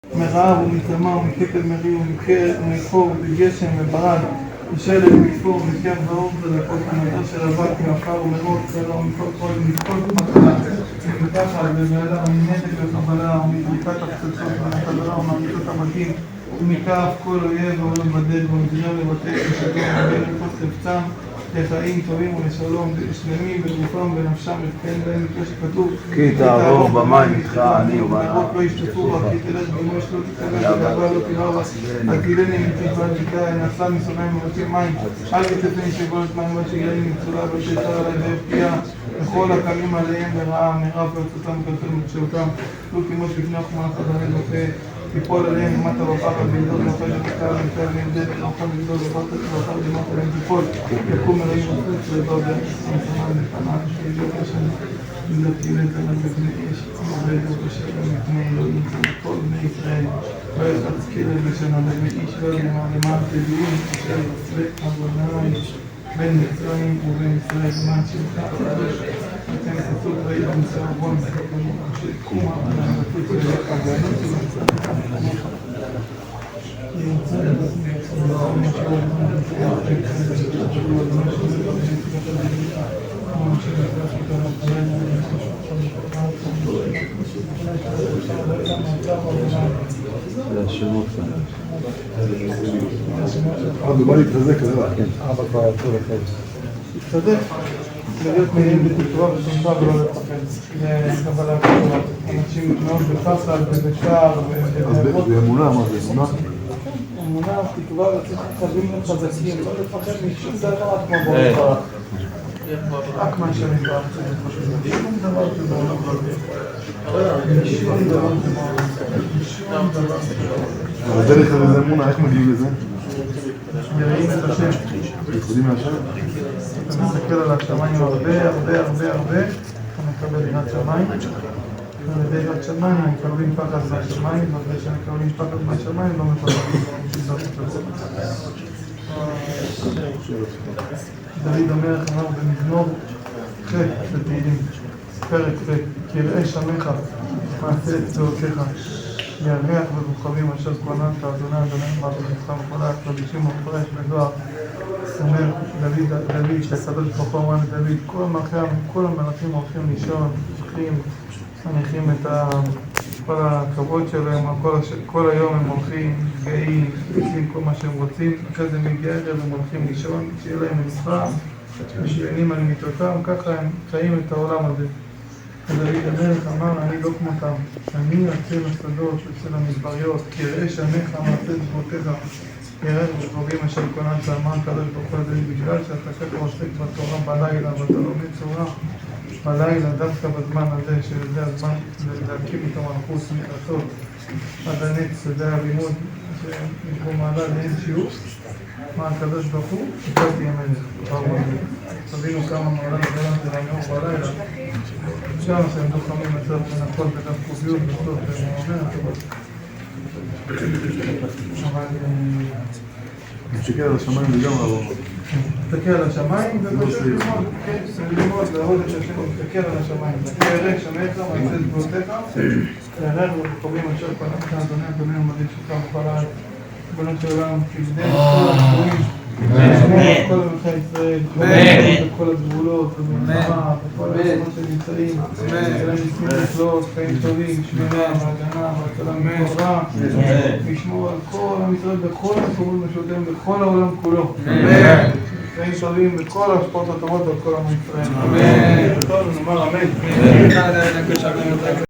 מרעב ומצמא ומקטל מרי ומחור ובגשם וברד ושלג ומקפור ומתקף ואור ודקות ומטר של אבק מעפר ומרות צלע ומכל חול ומכל מחלה ומתחת ובעלה ומנדק וחבלה ומזריקת הפצצות ומחדרה ומעריכות הבתים ומכף כל אויב ועולם בדד ומדינה לבטל ושלום ובין לכל חפצם לחיים טובים ולשלום שלמים בגופם ובנפשם לתקן בהם כמו שכתוב כי תעבור במים איתך אני ובנרות לא ישתפו בה כי תלך בגמוש לא תתקבל וגאווה לא תירא בה אל תילני מטיף ועל תיתה נפלה מסוניים ומוצאים מים אל תצפני שבולת מים ועד שיגלני מצולה ותשאר עלי והפקיעה וכל הקמים עליהם לרעה מרב וארצותם וכלכל מקשרותם לא כמות בפני החומה חדרים ופה תיפול עליהם למטה בפחד ולדוד נוכל לבקר ונפל וימדד ונוכל ולדוד ובחר למטה עליהם תיפול יקום מראים וחוץ ולדוד ונפרמן לפניו שידעו כשם ולתאים לתנד בפני איש ועדו בשלם מפני אלוהים וכל בני ישראל ויחץ כלב לשנה לבני איש ולמען תדעים אשר יצבק אדוני בין מצרים ובין ישראל למען שמך הקדוש אתם תצאו ראי במצרים ובון שקומה ונפוץ ולך הגנות ולמצרים זה השמות כאן. בוא להתחזק, זה רק. אבא כבר יצאו לכם. להתחזק, להיות מלאים בתקווה ושמחה ולא לפחד. זה קבלה כתובה. אנשים מאוד בפחד ובשער ובאמות. באמונה, מה זה אמונה? אמונה, תקווה, חייבים להיות חזקים, לא לפחד משום דבר כמו בורא. רק מה שמתברך צריך חשוב. שום דבר שבעולם לא תהיה. שום דבר שום דבר. אבל זה לך לזה אמונה, איך מגיעים לזה? מראים את השם. יכולים מהשם? אתה מסתכל על השמיים הרבה, אתה מקבל יראת שמיים. על ידי יראת שמיים, מקבלים פחד מהשמיים, ואחרי שמקבלים פחד מהשמיים, לא מפחדים. דוד המלך אמר במזמור ח' בתהילים, פרק ח', כי יראה שמך מעשה את צבאותיך, ירח וכוכבים אשר כוננת, אדוני מה בכתך וכל הקדושים ופרש בזוהר, אומר דוד שהקדוש ברוך הוא אמר לדוד, כל המלאכים הולכים לישון, מניחים את כל הכבוד שלהם, כל היום הם הולכים, גאים, עושים כל מה שהם רוצים, אחרי זה מגיע ערב הם הולכים לישון, שיהיה להם מנוחה, משיינים על מיטותם, ככה הם חיים את העולם הזה. ודוד המלך אמר, אני לא כמותם, אני אצל השדות, אצל המדבריות, כי יראה שמך מעשה צבאותיך, ירח וכוכבים אשר כוננת, אמר הקדוש ברוך הוא לדוד, בגלל שאתה ככה עוסק בתורה בלילה, ואתה לומד תורה בלילה, דווקא בזמן הזה, שזה הזמן להקים את המלכות מלעשות עד הנץ, זה הלימוד שיש בו מעלה לאין שיעור, מה הקדוש ברוך הוא, שפלתי המלך. תבינו כמה מעלה לגלם זה לנאור בלילה, שם שהם דוחמים לצורך לנחות בדף קוביות בסוף ומעונה, אבל תסתכל על השמיים וגם לעבור. תסתכל על השמיים ופשוט ללמוד, לעבוד את השם, תסתכל על השמיים. ירח שמך, מעשה צבאותיך, ירח וכוכבים אשר כוננת, אדוני המדהים שלך בכל הארץ, ריבונו של עולם, תפדה את כל הגבורים, כל מלכי ישראל, בכל הגבולות, ובמלחמה, בכל המקומות שנמצאים, שלהם ניסים לפלוט, חיים טובים, שמירה, והגנה, והצלה מכל רע, לשמור על כל עם ישראל בכל המקומות משותפים, בכל העולם כולו. חיים טובים בכל ההשפעות הטובות ועל כל עם ישראל. טוב, נאמר אמן.